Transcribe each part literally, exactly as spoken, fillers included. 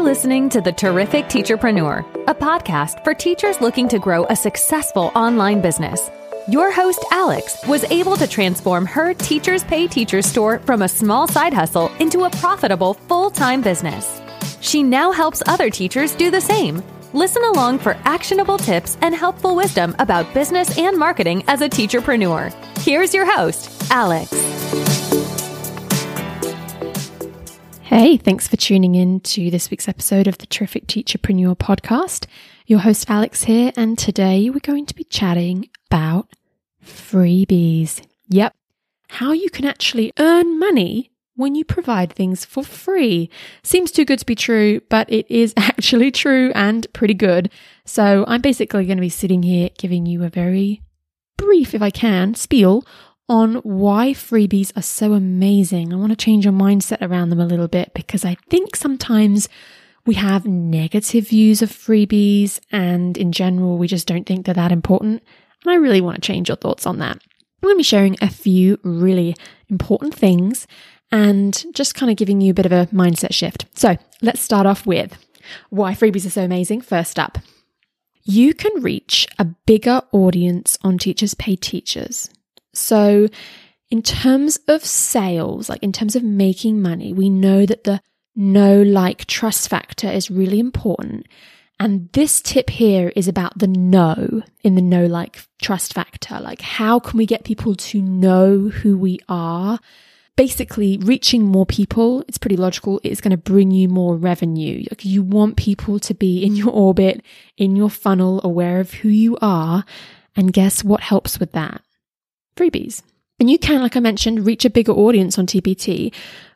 listening to The Terrific Teacherpreneur, a podcast for teachers looking to grow a successful online business. Your host, Alex, was able to transform her Teachers Pay Teachers store from a small side hustle into a profitable full-time business. She now helps other teachers do the same. Listen along for actionable tips and helpful wisdom about business and marketing as a teacherpreneur. Here's your host, Alex. Hey, thanks for tuning in to this week's episode of the Terrific Teacherpreneur podcast. Your host, Alex here, and today we're going to be chatting about freebies. Yep, how you can actually earn money when you provide things for free. Seems too good to be true, but it is actually true and pretty good. So I'm basically going to be sitting here giving you a very brief, if I can, spiel on why freebies are so amazing. I want to change your mindset around them a little bit because I think sometimes we have negative views of freebies and in general, we just don't think they're that important. And I really want to change your thoughts on that. I'm going to be sharing a few really important things and just kind of giving you a bit of a mindset shift. So let's start off with why freebies are so amazing. First up, you can reach a bigger audience on Teachers Pay Teachers. So in terms of sales, like in terms of making money, we know that the know, like, trust factor is really important. And this tip here is about the know in the know, like, trust factor. Like, how can we get people to know who we are? Basically, reaching more people, it's pretty logical, it's going to bring you more revenue. Like, you want people to be in your orbit, in your funnel, aware of who you are. And guess what helps with that? Freebies. And you can, like I mentioned, reach a bigger audience on T P T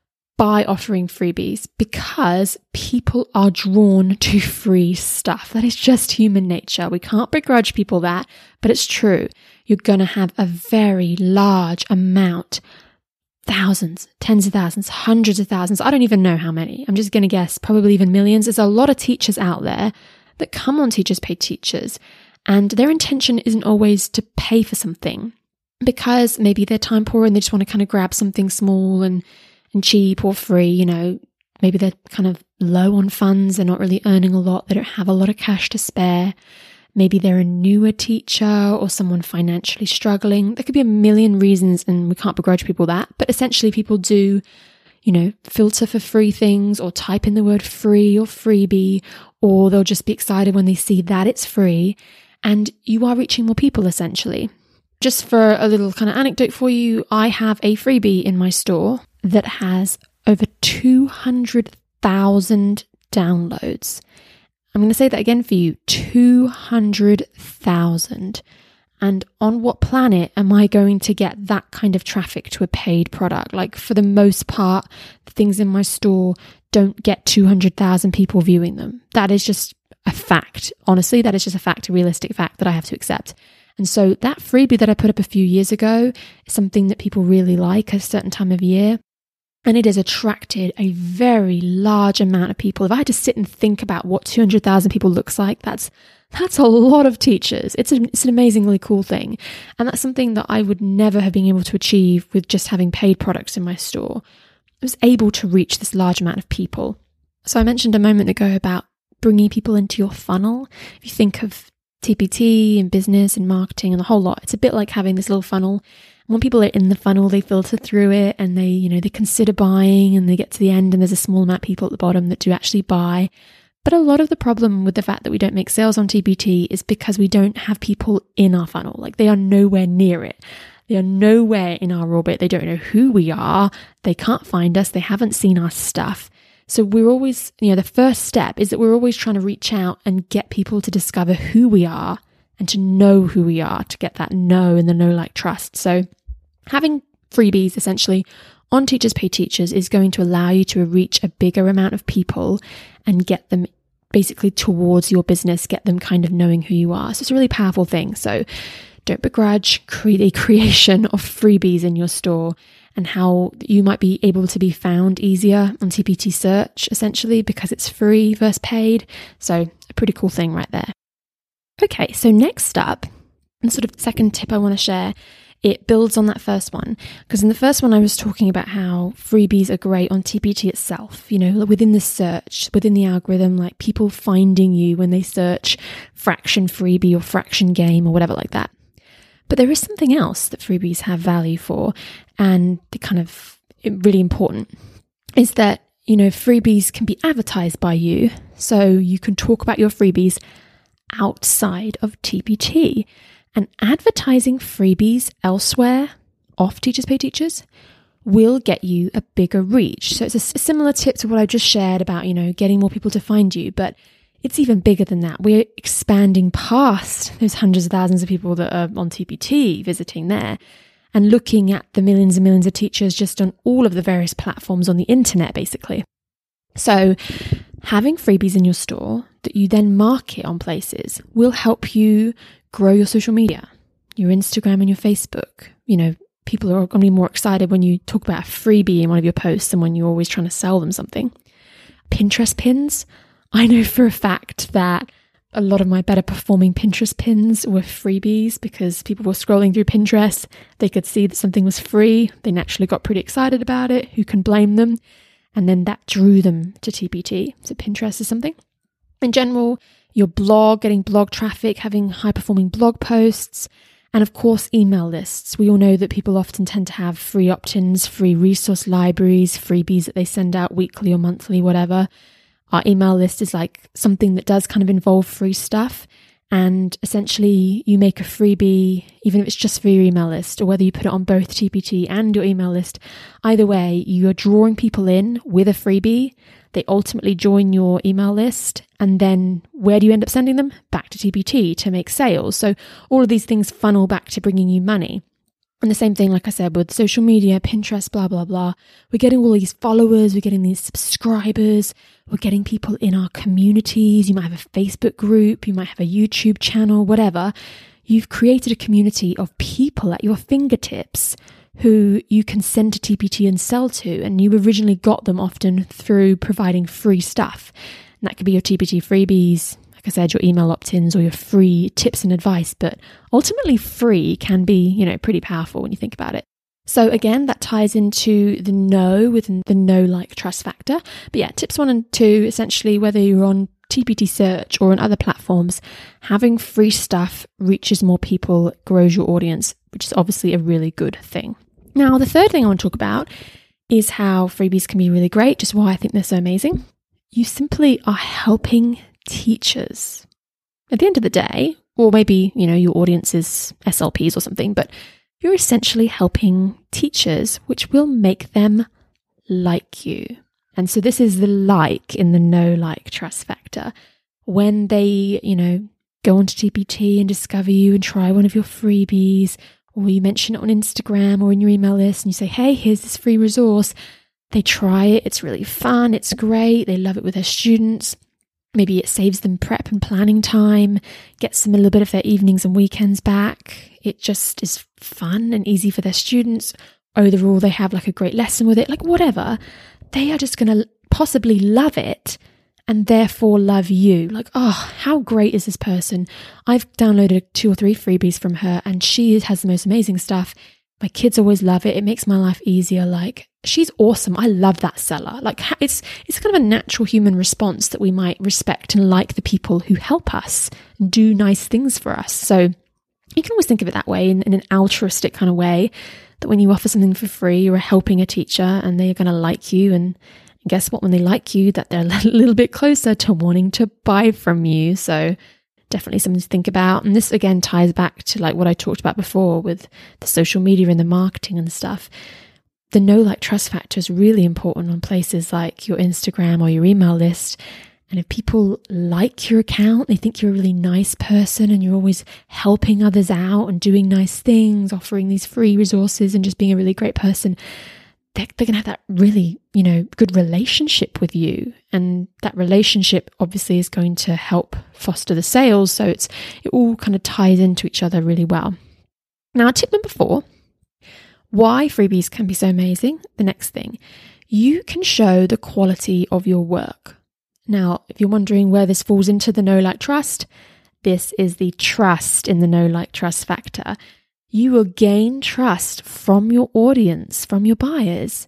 by offering freebies because people are drawn to free stuff. That is just human nature. We can't begrudge people that, but it's true. You're going to have a very large amount, thousands, tens of thousands, hundreds of thousands. I don't even know how many. I'm just going to guess probably even millions. There's a lot of teachers out there that come on Teachers Pay Teachers and their intention isn't always to pay for something because maybe they're time poor and they just want to kind of grab something small and and cheap or free, you know, maybe they're kind of low on funds, they're not really earning a lot, they don't have a lot of cash to spare. Maybe they're a newer teacher or someone financially struggling. There could be a million reasons and we can't begrudge people that, but essentially people do, you know, filter for free things or type in the word free or freebie, or they'll just be excited when they see that it's free and you are reaching more people essentially. Just for a little kind of anecdote for you, I have a freebie in my store that has over two hundred thousand downloads. I'm going to say that again for you, two hundred thousand. And on what planet am I going to get that kind of traffic to a paid product? Like for the most part, the things in my store don't get two hundred thousand people viewing them. That is just a fact. Honestly, that is just a fact, a realistic fact that I have to accept. And so that freebie that I put up a few years ago is something that people really like at a certain time of year. And it has attracted a very large amount of people. If I had to sit and think about what two hundred thousand people looks like, that's that's a lot of teachers. It's, a, it's an amazingly cool thing. And that's something that I would never have been able to achieve with just having paid products in my store. I was able to reach this large amount of people. So I mentioned a moment ago about bringing people into your funnel. If you think of T P T and business and marketing and the whole lot, it's a bit like having this little funnel. When people are in the funnel, they filter through it and they, you know, they consider buying and they get to the end and there's a small amount of people at the bottom that do actually buy. But a lot of the problem with the fact that we don't make sales on T P T is because we don't have people in our funnel. Like they are nowhere near it. They are nowhere in our orbit. They don't know who we are. They can't find us. They haven't seen our stuff. So we're always, you know, the first step is that we're always trying to reach out and get people to discover who we are and to know who we are, to get that know and the know, like, trust. So having freebies essentially on Teachers Pay Teachers is going to allow you to reach a bigger amount of people and get them basically towards your business, get them kind of knowing who you are. So it's a really powerful thing. So don't begrudge create a creation of freebies in your store and how you might be able to be found easier on T P T search essentially because it's free versus paid. So a pretty cool thing right there. Okay, so next up, and sort of second tip I want to share it builds on that first one. Because in the first one, I was talking about how freebies are great on T P T itself, you know, within the search, within the algorithm, like people finding you when they search fraction freebie or fraction game or whatever like that. But there is something else that freebies have value for, and the kind of really important is that, you know, freebies can be advertised by you. So you can talk about your freebies outside of T P T. And advertising freebies elsewhere, off Teachers Pay Teachers, will get you a bigger reach. So it's a similar tip to what I just shared about, you know, getting more people to find you, but it's even bigger than that. We're expanding past those hundreds of thousands of people that are on T P T visiting there and looking at the millions and millions of teachers just on all of the various platforms on the internet, basically. So having freebies in your store that you then market on places will help you grow your social media, your Instagram and your Facebook. You know, people are going to be more excited when you talk about a freebie in one of your posts than when you're always trying to sell them something. Pinterest pins. I know for a fact that a lot of my better performing Pinterest pins were freebies because people were scrolling through Pinterest. They could see that something was free. They naturally got pretty excited about it. Who can blame them? And then that drew them to T P T. So Pinterest is something. In general, your blog, getting blog traffic, having high-performing blog posts, and of course, email lists. We all know that people often tend to have free opt-ins, free resource libraries, freebies that they send out weekly or monthly, whatever. Our email list is like something that does kind of involve free stuff. And essentially, you make a freebie, even if it's just for your email list, or whether you put it on both T P T and your email list. Either way, you're drawing people in with a freebie. They ultimately join your email list. And then where do you end up sending them? Back to T P T to make sales. So all of these things funnel back to bringing you money. And the same thing, like I said, with social media, Pinterest, blah, blah, blah. We're getting all these followers. We're getting these subscribers. We're getting people in our communities. You might have a Facebook group. You might have a YouTube channel, whatever. You've created a community of people at your fingertips who you can send to T P T and sell to. And you originally got them often through providing free stuff. And that could be your T P T freebies, like I said, your email opt-ins or your free tips and advice. But ultimately free can be, you know, pretty powerful when you think about it. So again, that ties into the know within the know, like, trust factor. But yeah, tips one and two, essentially, whether you're on T P T Search or on other platforms, having free stuff reaches more people, grows your audience, which is obviously a really good thing. Now, the third thing I want to talk about is how freebies can be really great, just why I think they're so amazing. You simply are helping teachers. At the end of the day, or maybe, you know, your audience is S L Ps or something, but you're essentially helping teachers, which will make them like you. And so this is the like in the know, like, trust factor. When they, you know, go onto T P T and discover you and try one of your freebies, or you mention it on Instagram or in your email list and you say, hey, here's this free resource. They try it. It's really fun. It's great. They love it with their students. Maybe it saves them prep and planning time, gets them a little bit of their evenings and weekends back. It just is fun and easy for their students. Overall, they have like a great lesson with it, like whatever. They are just going to possibly love it and therefore love you. Like, oh, how great is this person? I've downloaded two or three freebies from her and she has the most amazing stuff. My kids always love it. It makes my life easier. Like, she's awesome. I love that seller. Like, it's it's kind of a natural human response that we might respect and like the people who help us and do nice things for us. So you can always think of it that way, in, in an altruistic kind of way, that when you offer something for free, you're helping a teacher and they're going to like you. And guess what? When they like you, that they're a little bit closer to wanting to buy from you. So definitely something to think about. And this again ties back to like what I talked about before with the social media and the marketing and stuff. The know, like, trust factor is really important on places like your Instagram or your email list. And if people like your account, they think you're a really nice person and you're always helping others out and doing nice things, offering these free resources and just being a really great person, they're, they're going to have that really, you know, good relationship with you. And that relationship obviously is going to help foster the sales. So it's it all kind of ties into each other really well. Now, tip number four, why freebies can be so amazing. The next thing, you can show the quality of your work. Now, if you're wondering where this falls into the know, like, trust, this is the trust in the know, like, trust factor. you will gain trust from your audience, from your buyers,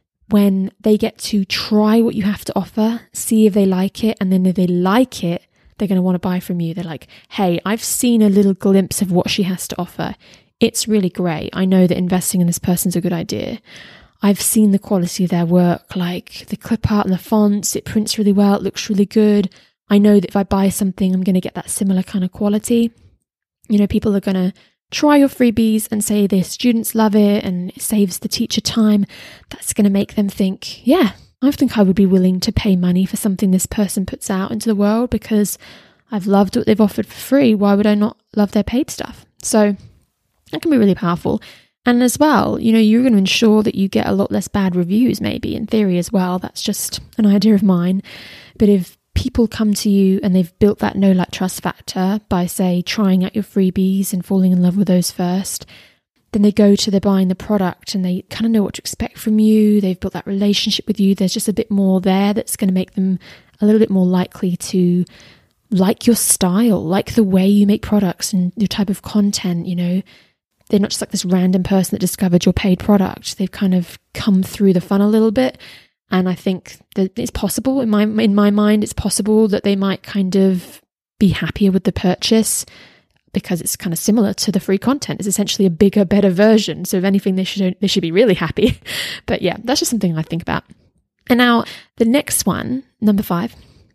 when they get to try what you have to offer, see if they like it, and then if they like it, they're going to want to buy from you. They're like, hey, I've seen a little glimpse of what she has to offer. It's really great. I know that investing in this person's a good idea. I've seen the quality of their work, like the clip art and the fonts, it prints really well, it looks really good. I know that if I buy something, I'm going to get that similar kind of quality. You know, people are going to try your freebies and say their students love it and it saves the teacher time. That's going to make them think, yeah, I think I would be willing to pay money for something this person puts out into the world because I've loved what they've offered for free. Why would I not love their paid stuff? So that can be really powerful. And as well, you know, you're going to ensure that you get a lot less bad reviews, maybe in theory as well. That's just an idea of mine. But if people come to you and they've built that know, like, trust factor by, say, trying out your freebies and falling in love with those first, then they go to the buying the product and they kind of know what to expect from you. They've built that relationship with you. There's just a bit more there that's going to make them a little bit more likely to like your style, like the way you make products and your type of content. You know, they're not just like this random person that discovered your paid product. They've kind of come through the funnel a little bit. And I think that it's possible, in my in my mind, it's possible that they might kind of be happier with the purchase because it's kind of similar to the free content. It's essentially a bigger, better version. So if anything, they should they should be really happy. But yeah, that's just something I think about. And now the next one, number five,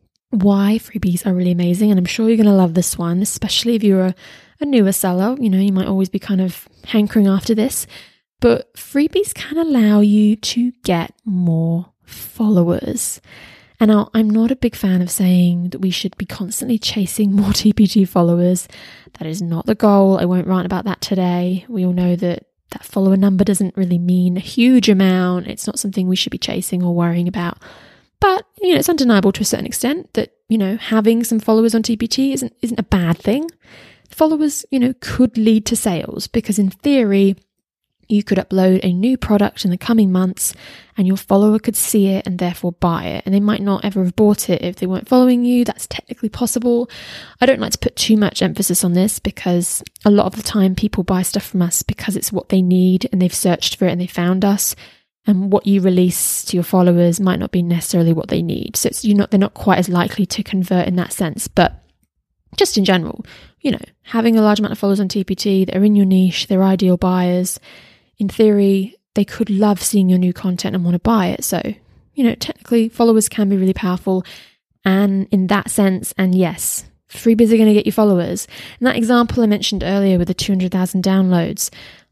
why freebies are really amazing. And I'm sure you're going to love this one, especially if you're a, a newer seller. You know, you might always be kind of hankering after this. But freebies can allow you to get more followers. And now, I'm not a big fan of saying that we should be constantly chasing more T P T followers. That is not the goal. I won't rant about that today. We all know that that follower number doesn't really mean a huge amount. It's not something we should be chasing or worrying about. But, you know, it's undeniable to a certain extent that, you know, having some followers on T P T isn't isn't a bad thing. Followers, you know, could lead to sales because in theory, you could upload a new product in the coming months and your follower could see it and therefore buy it. And they might not ever have bought it if they weren't following you. That's technically possible. I don't like to put too much emphasis on this because a lot of the time people buy stuff from us because it's what they need and they've searched for it and they found us. And what you release to your followers might not be necessarily what they need. So it's, you're not, they're not quite as likely to convert in that sense. But just in general, you know, having a large amount of followers on T P T that are in your niche, they're ideal buyers. In theory, they could love seeing your new content and want to buy it. So, you know, technically followers can be really powerful. And in that sense, and yes, freebies are going to get you followers. And that example I mentioned earlier with the two hundred thousand downloads,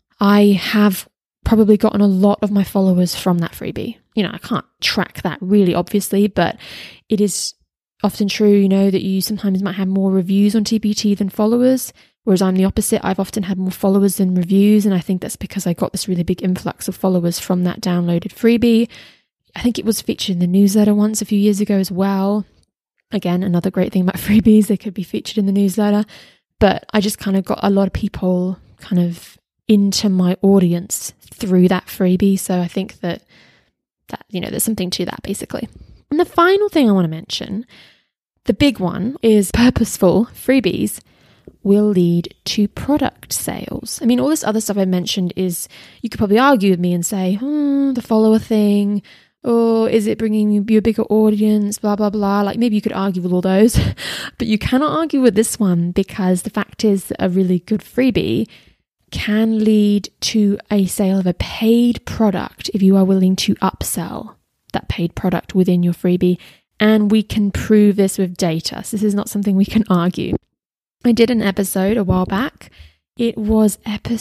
I have probably gotten a lot of my followers from that freebie. You know, I can't track that really obviously, but it is often true, you know, that you sometimes might have more reviews on T P T than followers. Whereas I'm the opposite. I've often had more followers than reviews. And I think that's because I got this really big influx of followers from that downloaded freebie. I think it was featured in the newsletter once a few years ago as well. Again, another great thing about freebies, they could be featured in the newsletter. But I just kind of got a lot of people kind of into my audience through that freebie. So I think that, that you know, there's something to that basically. And the final thing I want to mention, the big one, is purposeful freebies will lead to product sales. I mean, all this other stuff I mentioned is, you could probably argue with me and say, hmm, the follower thing, or is it bringing you a bigger audience, blah, blah, blah. Like maybe you could argue with all those, but you cannot argue with this one because the fact is that a really good freebie can lead to a sale of a paid product if you are willing to upsell that paid product within your freebie. And we can prove this with data. So this is not something we can argue. I did an episode a while back. It was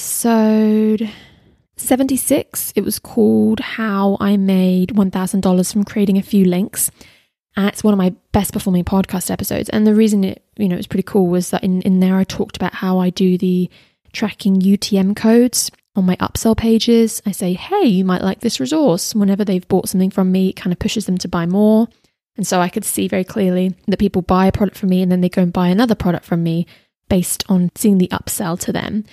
episode seventy-six. It was called How I Made one thousand dollars from Creating a Few Links. Uh, it's one of my best performing podcast episodes. And the reason it, you know, it was pretty cool was that in, in there I talked about how I do the tracking U T M codes on my upsell pages. I say, hey, you might like this resource. Whenever they've bought something from me, it kind of pushes them to buy more. And so I could see very clearly that people buy a product from me and then they go and buy another product from me based on seeing the upsell to them.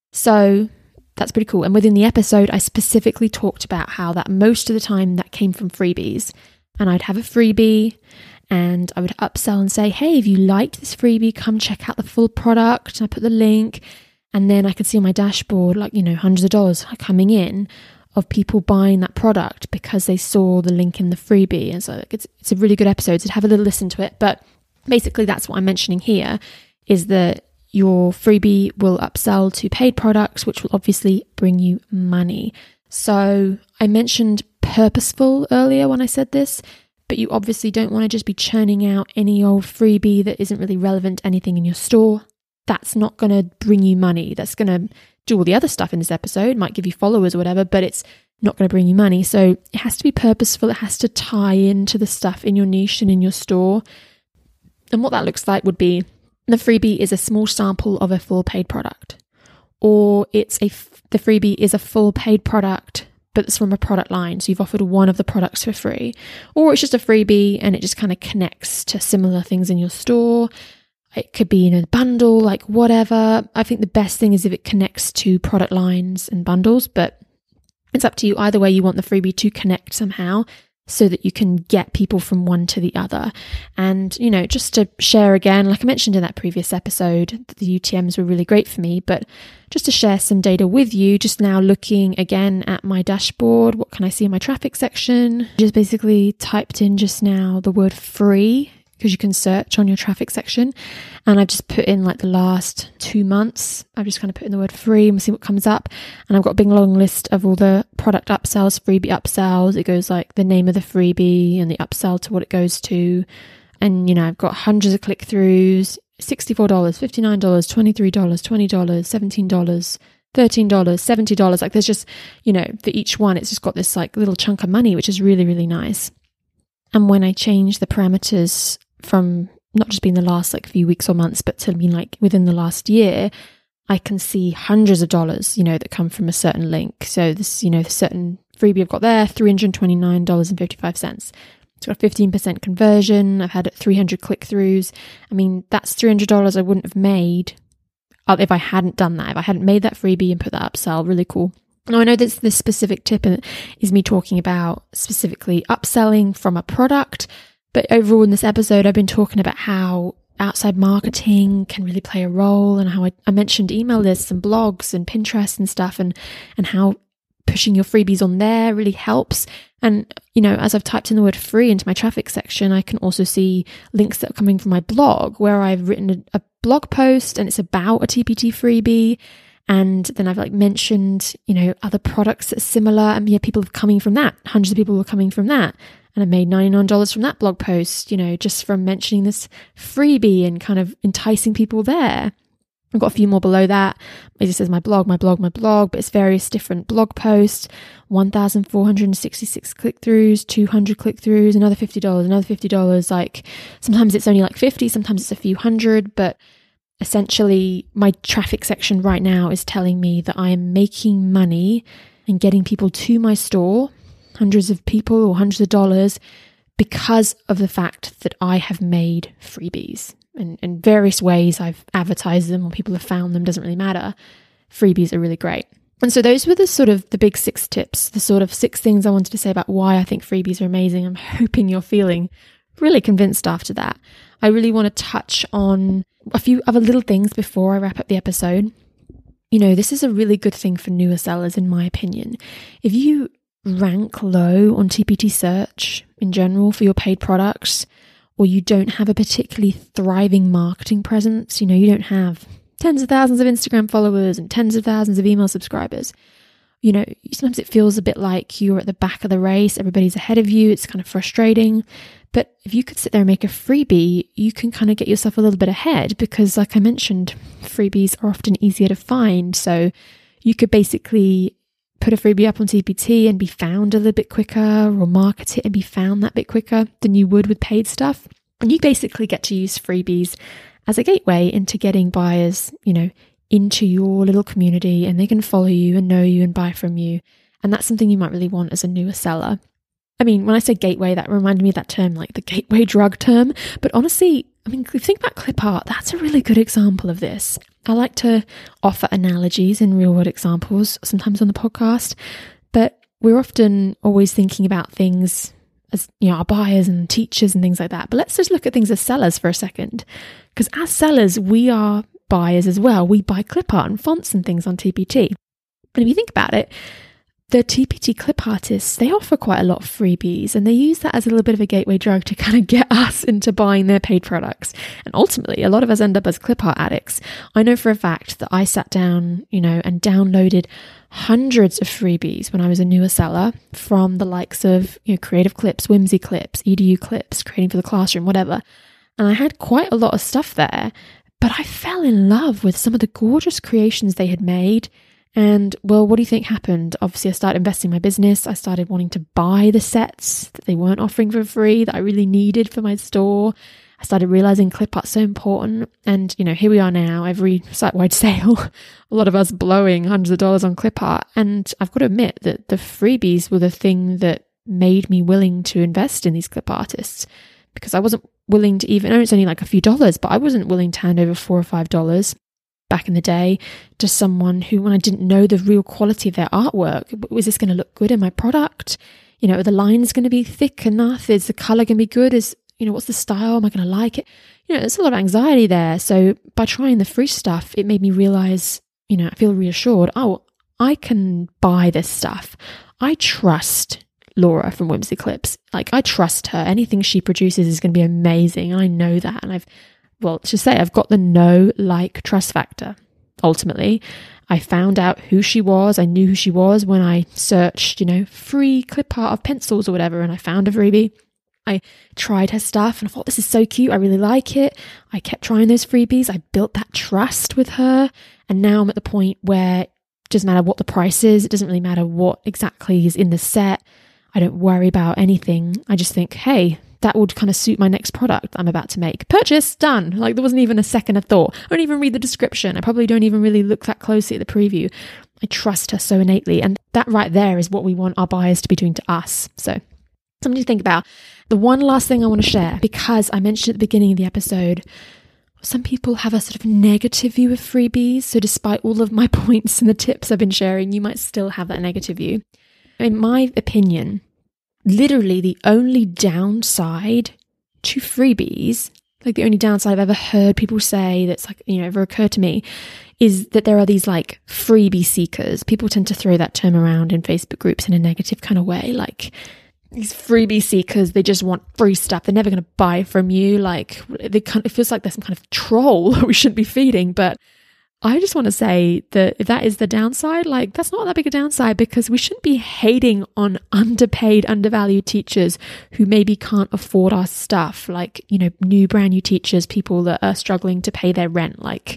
So that's pretty cool. And within the episode, I specifically talked about how that most of the time that came from freebies. And I'd have a freebie and I would upsell and say, hey, if you liked this freebie, come check out the full product. And I put the link. And then I could see on my dashboard, like, you know, hundreds of dollars coming in of people buying that product because they saw the link in the freebie. And so like, it's, it's a really good episode, so have a little listen to it. But basically that's what I'm mentioning here, is that your freebie will upsell to paid products, which will obviously bring you money. So I mentioned purposeful earlier when I said this, but you obviously don't want to just be churning out any old freebie that isn't really relevant to anything in your store. That's not going to bring you money. That's going to do all the other stuff in this episode. It might give you followers or whatever, but it's not going to bring you money. So it has to be purposeful. It has to tie into the stuff in your niche and in your store. And what that looks like would be the freebie is a small sample of a full paid product, or it's a the freebie is a full paid product, but it's from a product line. So you've offered one of the products for free, or it's just a freebie and it just kind of connects to similar things in your store. It could be in a bundle, like whatever. I think the best thing is if it connects to product lines and bundles, but it's up to you. Either way, you want the freebie to connect somehow so that you can get people from one to the other. And, you know, just to share again, like I mentioned in that previous episode, the U T Ms were really great for me, but just to share some data with you, just now looking again at my dashboard, what can I see in my traffic section? Just basically typed in just now the word free, because you can search on your traffic section. And I've just put in like the last two months. I've just kind of put in the word free and we'll see what comes up. And I've got a big long list of all the product upsells, freebie upsells. It goes like the name of the freebie and the upsell to what it goes to. And, you know, I've got hundreds of click-throughs, sixty-four dollars, fifty-nine dollars, twenty-three dollars, twenty dollars, seventeen dollars, thirteen dollars, seventy dollars. Like there's just, you know, for each one, it's just got this like little chunk of money, which is really, really nice. And when I change the parameters from not just being the last like few weeks or months, but to mean like within the last year, I can see hundreds of dollars, you know, that come from a certain link. So this, you know, the certain freebie I've got there, three hundred twenty-nine dollars and fifty-five cents. It's got a fifteen percent conversion. I've had three hundred click-throughs. I mean, that's three hundred dollars I wouldn't have made if I hadn't done that. If I hadn't made that freebie and put that upsell, really cool. Now, I know this, this specific tip is me talking about specifically upselling from a product, but overall in this episode, I've been talking about how outside marketing can really play a role, and how I, I mentioned email lists and blogs and Pinterest and stuff, and, and how pushing your freebies on there really helps. And, you know, as I've typed in the word free into my traffic section, I can also see links that are coming from my blog where I've written a, a blog post and it's about a T P T freebie. And then I've like mentioned, you know, other products that are similar, and yeah, people are coming from that. Hundreds of people are coming from that. And I made ninety-nine dollars from that blog post, you know, just from mentioning this freebie and kind of enticing people there. I've got a few more below that. It just says my blog, my blog, my blog, but it's various different blog posts, one thousand four hundred sixty-six click-throughs, two hundred click-throughs, another fifty dollars, another fifty dollars. Like sometimes it's only like fifty, sometimes it's a few hundred, but essentially my traffic section right now is telling me that I am making money and getting people to my store, hundreds of people or hundreds of dollars, because of the fact that I have made freebies. And in various ways I've advertised them or people have found them, doesn't really matter. Freebies are really great. And so those were the sort of the big six tips, the sort of six things I wanted to say about why I think freebies are amazing. I'm hoping you're feeling really convinced after that. I really want to touch on a few other little things before I wrap up the episode. You know, this is a really good thing for newer sellers, in my opinion. If you rank low on T P T search in general for your paid products, or you don't have a particularly thriving marketing presence, you know, you don't have tens of thousands of Instagram followers and tens of thousands of email subscribers, you know, sometimes it feels a bit like you're at the back of the race, everybody's ahead of you, it's kind of frustrating. But if you could sit there and make a freebie, you can kind of get yourself a little bit ahead, because like I mentioned, freebies are often easier to find. So you could basically put a freebie up on T P T and be found a little bit quicker, or market it and be found that bit quicker than you would with paid stuff. And you basically get to use freebies as a gateway into getting buyers, you know, into your little community, and they can follow you and know you and buy from you. And that's something you might really want as a newer seller. I mean, when I say gateway, that reminded me of that term, like the gateway drug term. But honestly, I mean, if you think about clip art, that's a really good example of this. I like to offer analogies and real world examples sometimes on the podcast, but we're often always thinking about things as, you know, our buyers and teachers and things like that. But let's just look at things as sellers for a second, because as sellers, we are buyers as well. We buy clip art and fonts and things on T P T. And if you think about it, the T P T clip artists, they offer quite a lot of freebies, and they use that as a little bit of a gateway drug to kind of get us into buying their paid products. And ultimately, a lot of us end up as clip art addicts. I know for a fact that I sat down, you know, and downloaded hundreds of freebies when I was a newer seller from the likes of, you know, Creative Clips, Whimsy Clips, E D U Clips, Creating for the Classroom, whatever. And I had quite a lot of stuff there, but I fell in love with some of the gorgeous creations they had made. And well, what do you think happened? Obviously, I started investing in my business. I started wanting to buy the sets that they weren't offering for free that I really needed for my store. I started realizing clip art's so important. And, you know, here we are now, every site-wide sale, a lot of us blowing hundreds of dollars on clip art. And I've got to admit that the freebies were the thing that made me willing to invest in these clip artists, because I wasn't willing to even, I know it's only like a few dollars, but I wasn't willing to hand over four or five dollars back in the day to someone who, when I didn't know the real quality of their artwork, was this going to look good in my product? You know, are the lines going to be thick enough? Is the color going to be good? Is, you know, what's the style? Am I going to like it? You know, there's a lot of anxiety there. So by trying the free stuff, it made me realize, you know, I feel reassured. Oh, I can buy this stuff. I trust Laura from Whimsy Clips. Like, I trust her. Anything she produces is going to be amazing. And I know that. And I've, well, to say I've got the know, like, trust factor. Ultimately, I found out who she was. I knew who she was when I searched, you know, free clip art of pencils or whatever, and I found a freebie. I tried her stuff and I thought, this is so cute. I really like it. I kept trying those freebies. I built that trust with her. And now I'm at the point where it doesn't matter what the price is. It doesn't really matter what exactly is in the set. I don't worry about anything. I just think, hey, that would kind of suit my next product I'm about to make. Purchase, done. Like, there wasn't even a second of thought. I don't even read the description. I probably don't even really look that closely at the preview. I trust her so innately. And that right there is what we want our buyers to be doing to us. So something to think about. The one last thing I want to share, because I mentioned at the beginning of the episode, some people have a sort of negative view of freebies. So despite all of my points and the tips I've been sharing, you might still have that negative view. In my opinion, literally the only downside to freebies, like the only downside I've ever heard people say that's like, you know, ever occurred to me, is that there are these like freebie seekers. People tend to throw that term around in Facebook groups in a negative kind of way. Like, these freebie seekers, they just want free stuff. They're never going to buy from you. Like, they kind of, it feels like there's some kind of troll we shouldn't be feeding. But I just want to say that if that is the downside, like, that's not that big a downside, because we shouldn't be hating on underpaid, undervalued teachers who maybe can't afford our stuff. Like, you know, new brand new teachers, people that are struggling to pay their rent. Like,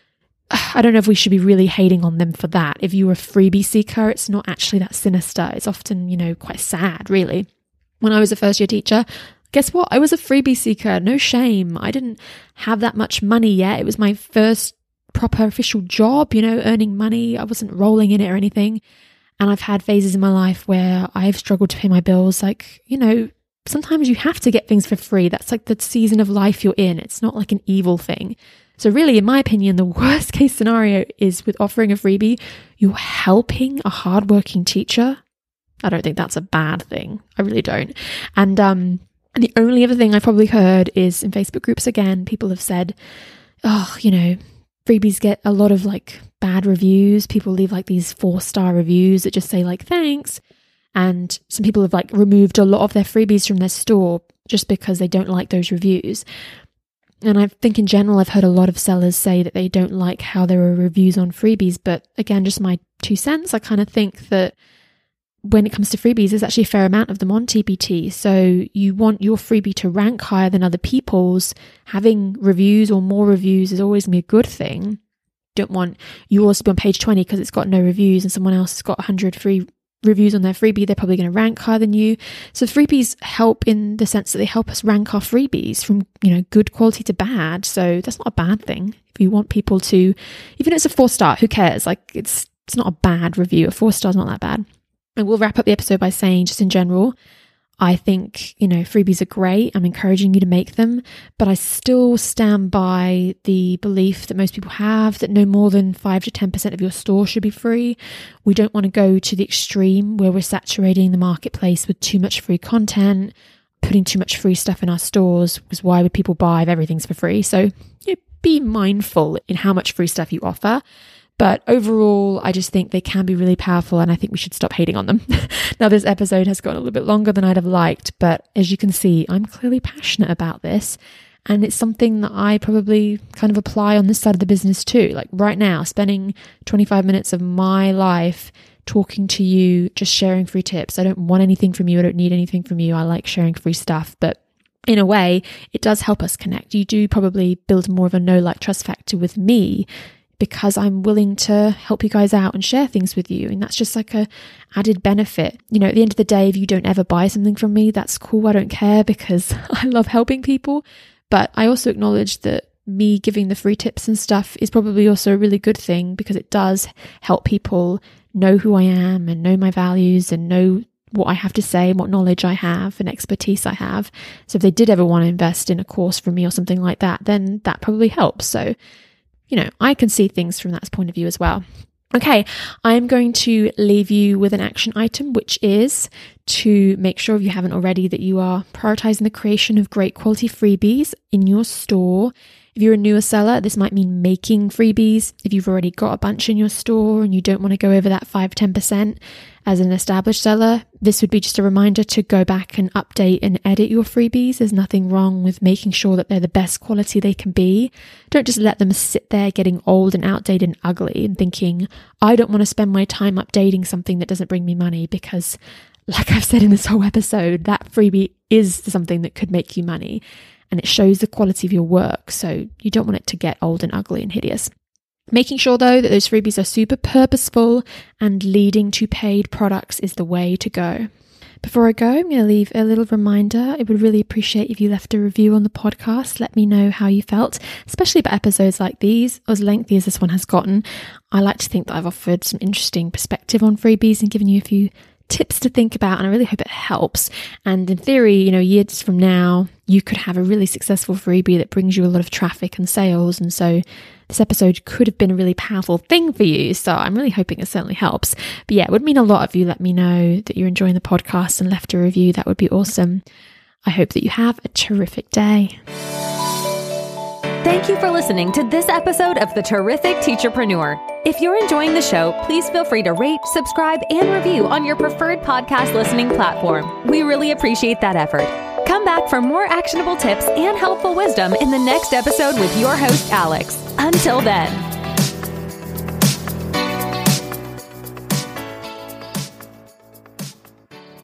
I don't know if we should be really hating on them for that. If you're a freebie seeker, it's not actually that sinister. It's often, you know, quite sad, really. When I was a first year teacher, guess what? I was a freebie seeker. No shame. I didn't have that much money yet. It was my first proper official job, you know, earning money. I wasn't rolling in it or anything. And I've had phases in my life where I've struggled to pay my bills. Like, you know, sometimes you have to get things for free. That's like the season of life you're in. It's not like an evil thing. So really, in my opinion, the worst case scenario is with offering a freebie, you're helping a hardworking teacher. I don't think that's a bad thing. I really don't. And um, and the only other thing I've probably heard is in Facebook groups, again, people have said, oh, you know, freebies get a lot of like bad reviews. People leave like these four-star reviews that just say like, thanks. And some people have like removed a lot of their freebies from their store just because they don't like those reviews. And I think in general, I've heard a lot of sellers say that they don't like how there are reviews on freebies. But again, just my two cents, I kind of think that when it comes to freebies, there's actually a fair amount of them on T P T. So you want your freebie to rank higher than other people's. Having reviews or more reviews is always going to be a good thing. You don't want yours to be on page twenty because it's got no reviews and someone else has got one hundred free reviews on their freebie. They're probably going to rank higher than you. So freebies help in the sense that they help us rank our freebies from, you know, good quality to bad. So that's not a bad thing. If you want people to, even if it's a four star, who cares? Like, it's it's not a bad review. A four star is not that bad. And we'll wrap up the episode by saying, just in general, I think, you know, freebies are great. I'm encouraging you to make them, but I still stand by the belief that most people have that no more than five to ten percent of your store should be free. We don't want to go to the extreme where we're saturating the marketplace with too much free content, putting too much free stuff in our stores, because why would people buy if everything's for free? So, yeah, be mindful in how much free stuff you offer. But overall, I just think they can be really powerful, and I think we should stop hating on them. Now, this episode has gone a little bit longer than I'd have liked, but as you can see, I'm clearly passionate about this. And it's something that I probably kind of apply on this side of the business too. Like right now, spending twenty-five minutes of my life talking to you, just sharing free tips. I don't want anything from you. I don't need anything from you. I like sharing free stuff. But in a way, it does help us connect. You do probably build more of a know, like, trust factor with me, because I'm willing to help you guys out and share things with you. And that's just like a added benefit. You know, at the end of the day, if you don't ever buy something from me, that's cool. I don't care, because I love helping people. But I also acknowledge that me giving the free tips and stuff is probably also a really good thing, because it does help people know who I am and know my values and know what I have to say and what knowledge I have and expertise I have. So if they did ever want to invest in a course from me or something like that, then that probably helps. So, you know, I can see things from that point of view as well. Okay, I'm going to leave you with an action item, which is to make sure, if you haven't already, that you are prioritizing the creation of great quality freebies in your store. If you're a newer seller, this might mean making freebies. If you've already got a bunch in your store and you don't want to go over that five to ten percent as an established seller, this would be just a reminder to go back and update and edit your freebies. There's nothing wrong with making sure that they're the best quality they can be. Don't just let them sit there getting old and outdated and ugly and thinking, I don't want to spend my time updating something that doesn't bring me money, because like I've said in this whole episode, that freebie is something that could make you money. And it shows the quality of your work. So you don't want it to get old and ugly and hideous. Making sure, though, that those freebies are super purposeful and leading to paid products is the way to go. Before I go, I'm going to leave a little reminder. I would really appreciate if you left a review on the podcast. Let me know how you felt, especially about episodes like these, as lengthy as this one has gotten. I like to think that I've offered some interesting perspective on freebies and given you a few tips to think about, and I really hope it helps. And in theory, you know, years from now, you could have a really successful freebie that brings you a lot of traffic and sales. And so this episode could have been a really powerful thing for you. So I'm really hoping it certainly helps. But yeah, it would mean a lot if you let me know that you're enjoying the podcast and left a review. That would be awesome. I hope that you have a terrific day. Thank you for listening to this episode of The Terrific Teacherpreneur. If you're enjoying the show, please feel free to rate, subscribe, and review on your preferred podcast listening platform. We really appreciate that effort. Come back for more actionable tips and helpful wisdom in the next episode with your host, Alex. Until then.